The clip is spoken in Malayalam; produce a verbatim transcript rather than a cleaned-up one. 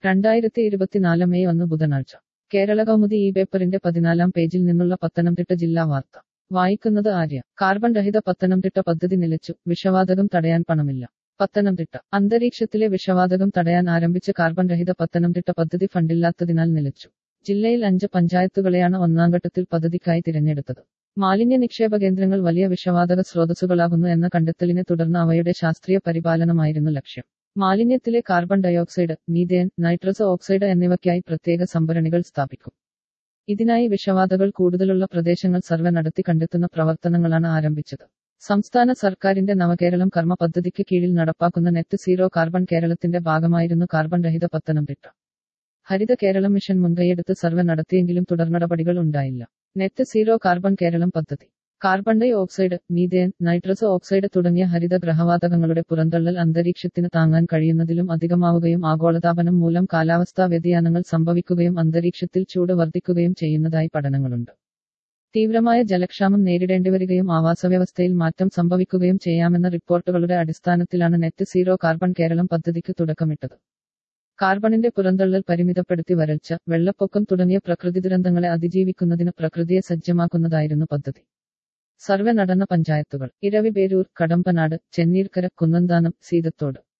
രണ്ടായിരത്തി ഇരുപത്തിനാല് മെയ് ഒന്ന് ബുധനാഴ്ച കേരള കൗമുദി ഈ പേപ്പറിന്റെ പതിനാലാം പേജിൽ നിന്നുള്ള പത്തനംതിട്ട ജില്ലാ വാർത്ത വായിക്കുന്നത് ആര്യ. കാർബൺ രഹിത പത്തനംതിട്ട പദ്ധതി നിലച്ചു, വിഷവാതകം തടയാൻ പണമില്ല. പത്തനംതിട്ട. അന്തരീക്ഷത്തിലെ വിഷവാതകം തടയാൻ ആരംഭിച്ച കാർബൺ രഹിത പത്തനംതിട്ട പദ്ധതി ഫണ്ടില്ലാത്തതിനാൽ നിലച്ചു. ജില്ലയിൽ അഞ്ച് പഞ്ചായത്തുകളെയാണ് ഒന്നാംഘട്ടത്തിൽ പദ്ധതിക്കായി തിരഞ്ഞെടുത്തത്. മാലിന്യ നിക്ഷേപ കേന്ദ്രങ്ങൾ വലിയ വിഷവാതക സ്രോതസ്സുകളാകുന്നു എന്ന കണ്ടെത്തലിനെ തുടർന്ന് അവയുടെ ശാസ്ത്രീയ പരിപാലനമായിരുന്നു ലക്ഷ്യം. മാലിന്യത്തിലെ carbon dioxide, methane, nitrous oxide എന്നിവയ്ക്കായി പ്രത്യേക സംഭരണികൾ സ്ഥാപിക്കും. ഇതിനായി വിഷവാതകൾ കൂടുതലുള്ള പ്രദേശങ്ങൾ സർവേ നടത്തി കണ്ടെത്തുന്ന പ്രവർത്തനങ്ങളാണ് ആരംഭിച്ചത്. സംസ്ഥാന സർക്കാരിന്റെ നവകേരളം കർമ്മ പദ്ധതിക്ക് കീഴിൽ നടപ്പാക്കുന്ന നെറ്റ് സീറോ കാർബൺ കേരളത്തിന്റെ ഭാഗമായിരുന്നു കാർബൺ രഹിത പത്തനംതിട്ട. ഹരിത കേരളം മിഷൻ മുൻകൈയെടുത്ത് സർവേ നടത്തിയെങ്കിലും തുടർനടപടികൾ ഉണ്ടായില്ല. നെറ്റ് സീറോ കാർബൺ കേരളം പദ്ധതി carbon dioxide, methane, nitrous oxide തുടങ്ങിയ ഹരിത ഗ്രഹവാതകങ്ങളുടെ പുറന്തള്ളൽ അന്തരീക്ഷത്തിന് താങ്ങാൻ കഴിയുന്നതിലും അധികമാവുകയും ആഗോളതാപനം മൂലം കാലാവസ്ഥാ വ്യതിയാനങ്ങൾ സംഭവിക്കുകയും അന്തരീക്ഷത്തിൽ ചൂട് വർദ്ധിക്കുകയും ചെയ്യുന്നതായി പഠനങ്ങളുണ്ട്. തീവ്രമായ ജലക്ഷാമം നേരിടേണ്ടിവരികയും ആവാസവ്യവസ്ഥയിൽ മാറ്റം സംഭവിക്കുകയും ചെയ്യാമെന്ന റിപ്പോർട്ടുകളുടെ അടിസ്ഥാനത്തിലാണ് നെറ്റ് സീറോ കാർബൺ കേരളം പദ്ധതിക്ക് തുടക്കമിട്ടത്. കാർബണിന്റെ പുറന്തള്ളൽ പരിമിതപ്പെടുത്തി വരൾച്ച, വെള്ളപ്പൊക്കം തുടങ്ങിയ പ്രകൃതി ദുരന്തങ്ങളെ അതിജീവിക്കുന്നതിന് പ്രകൃതിയെ സജ്ജമാക്കുന്നതായിരുന്നു പദ്ധതി. സർവേ നടന്ന പഞ്ചായത്തുകൾ: ഇരവിപേരൂർ, കടമ്പനാട്, ചെന്നീർക്കര, കുന്നന്താനം, സീതത്തോട്.